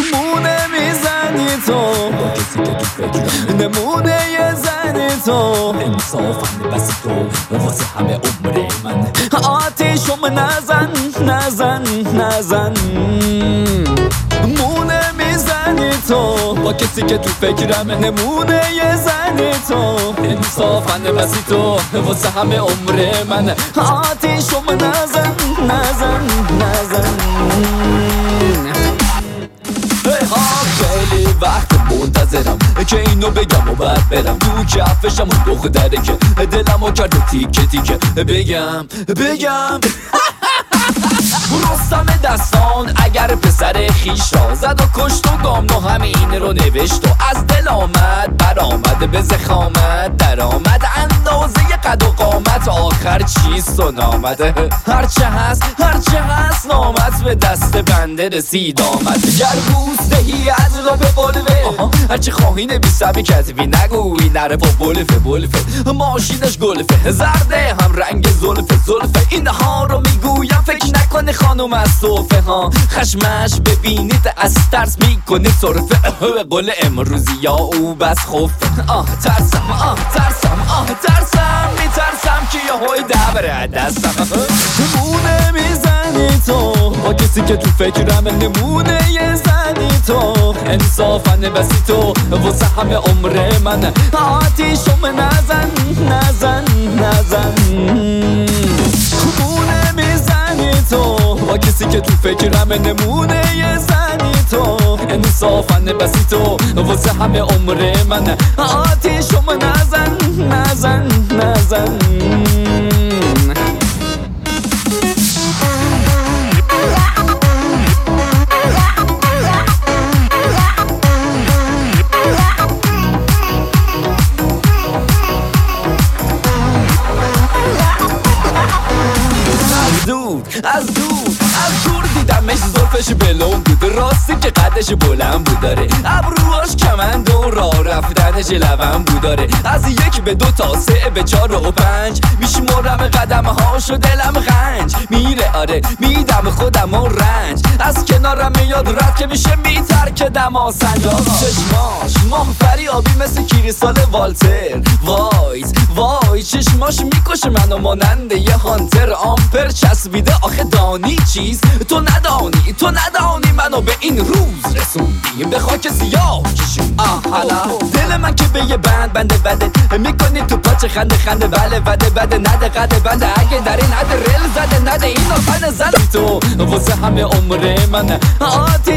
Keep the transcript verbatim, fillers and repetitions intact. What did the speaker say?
نمونه میزنی تو با کسی که تو فکرم نمونه یه زنی تو انصافم بس تو واسه همه عمر من آتیشم نزن نزن نزن مونه میزنی تو با کسی که تو فکرم نمونه یه زنی تو انصافن بسی تو واسه همه عمر من آتیشم نزن نزن نزن خیلی وقت منتظرم که اینو بگم و بعد برم تو کفشم و دختره که دلمو کرده تیکه تیکه بگم بگم رستم دستان اگر پسر خیش را زد و کشت و گامنو همین رو نوشت و از دل آمد برآمد به زخامت در آمد اندازه قد و قامت آخر چیست و نامده هرچه هست هرچه هست نامت به دست بنده رسید آمد گر بوس دهی از را به بلوه هرچه خواهی نبیسمی کتبی نگوی نره با بلفه بلفه ماشینش گلفه زرده هم رنگ زلفه زلفه اینها رو میگویم فکر نکنه خانوم از صوفه ها خشمش ببینید از ترس میکنه صرفه به قول امروزی یا او بس خوفه آه ترسم آه ترسم آه ترسم میترسم که یه های دبره دستم نمونه میزنی تو با کسی که تو فکرم نمونه یه زنی تو انصافن بسی تو واسه همه عمر من آتیشم نزن نزن نزن نمونه میزنی تو با کسی که تو فکرم نمونه یه زنی تو انصافن بسی تو واسه همه عمر من آتیشم نزن نزن نزن از دور از دور دیدمش زلفش بلون بود راستی که قدش بلند بود داره ابروهاش کمند و راه رفتنش لبن بود داره از یک به دو تا سه به چار و پنج میشمرم قدم هاش و دلم غنج میره آره میدم خودم و رنج از کنارم میاد رد که میشه میترک دما سنجا چشماش ماه فریابی مثل کریستال والتر وایز وای چشماش میکشه منو ماننده یه هانتر آمپر چسبیده آخه دانی چیز تو ندانی تو ندانی منو به این روز رسوندی به خاک سیاه کشون آه حالا دل من که به یه بند بنده بده میکنی تو پاچه خنده خنده بله بده بده نده قده بنده اگه در این نده رل زده نده این آفن زدی تو واسه همه عمر من آتی